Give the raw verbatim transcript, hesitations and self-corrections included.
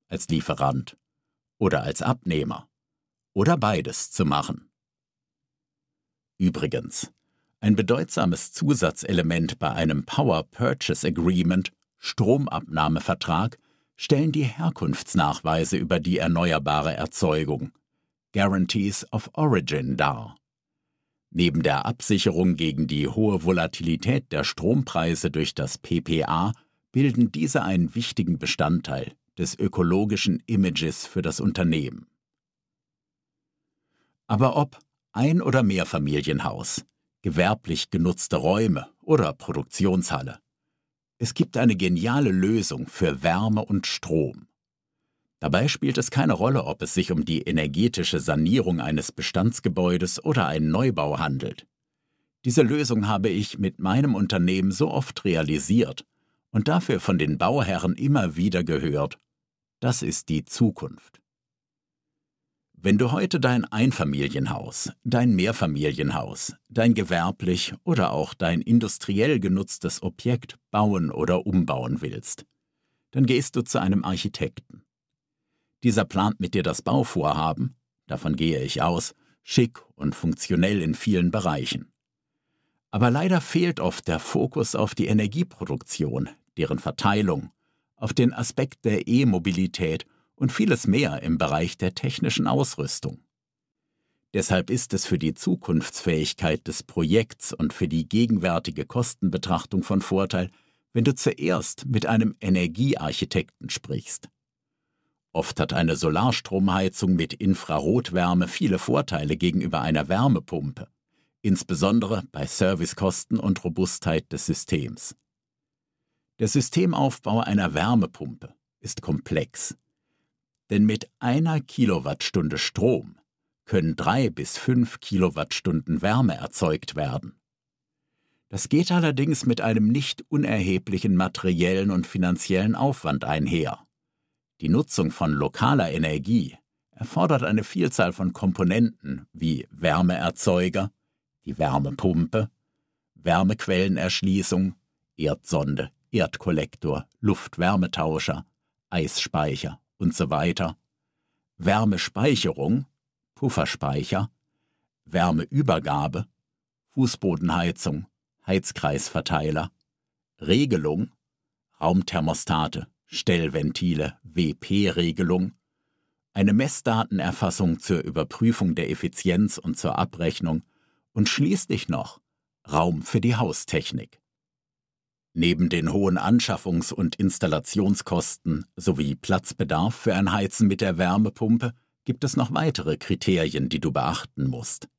als Lieferant oder als Abnehmer oder beides zu machen. Übrigens, ein bedeutsames Zusatzelement bei einem Power Purchase Agreement, Stromabnahmevertrag, stellen die Herkunftsnachweise über die erneuerbare Erzeugung, Guarantees of Origin, dar. Neben der Absicherung gegen die hohe Volatilität der Strompreise durch das P P A bilden diese einen wichtigen Bestandteil des ökologischen Images für das Unternehmen. Aber ob Ein- oder Mehrfamilienhaus, gewerblich genutzte Räume oder Produktionshalle, es gibt eine geniale Lösung für Wärme und Strom. Dabei spielt es keine Rolle, ob es sich um die energetische Sanierung eines Bestandsgebäudes oder einen Neubau handelt. Diese Lösung habe ich mit meinem Unternehmen so oft realisiert und dafür von den Bauherren immer wieder gehört: Das ist die Zukunft. Wenn du heute dein Einfamilienhaus, dein Mehrfamilienhaus, dein gewerblich oder auch dein industriell genutztes Objekt bauen oder umbauen willst, dann gehst du zu einem Architekten. Dieser plant mit dir das Bauvorhaben, davon gehe ich aus, schick und funktionell in vielen Bereichen. Aber leider fehlt oft der Fokus auf die Energieproduktion, deren Verteilung, auf den Aspekt der E-Mobilität und vieles mehr im Bereich der technischen Ausrüstung. Deshalb ist es für die Zukunftsfähigkeit des Projekts und für die gegenwärtige Kostenbetrachtung von Vorteil, wenn du zuerst mit einem Energiearchitekten sprichst. Oft hat eine Solarstromheizung mit Infrarotwärme viele Vorteile gegenüber einer Wärmepumpe, insbesondere bei Servicekosten und Robustheit des Systems. Der Systemaufbau einer Wärmepumpe ist komplex, denn mit einer Kilowattstunde Strom können drei bis fünf Kilowattstunden Wärme erzeugt werden. Das geht allerdings mit einem nicht unerheblichen materiellen und finanziellen Aufwand einher. Die Nutzung von lokaler Energie erfordert eine Vielzahl von Komponenten wie Wärmeerzeuger, die Wärmepumpe, Wärmequellenerschließung, Erdsonde, Erdkollektor, Luftwärmetauscher, Eisspeicher und so weiter, Wärmespeicherung, Pufferspeicher, Wärmeübergabe, Fußbodenheizung, Heizkreisverteiler, Regelung, Raumthermostate, Stellventile, W P-Regelung, eine Messdatenerfassung zur Überprüfung der Effizienz und zur Abrechnung und schließlich noch Raum für die Haustechnik. Neben den hohen Anschaffungs- und Installationskosten sowie Platzbedarf für ein Heizen mit der Wärmepumpe gibt es noch weitere Kriterien, die du beachten musst.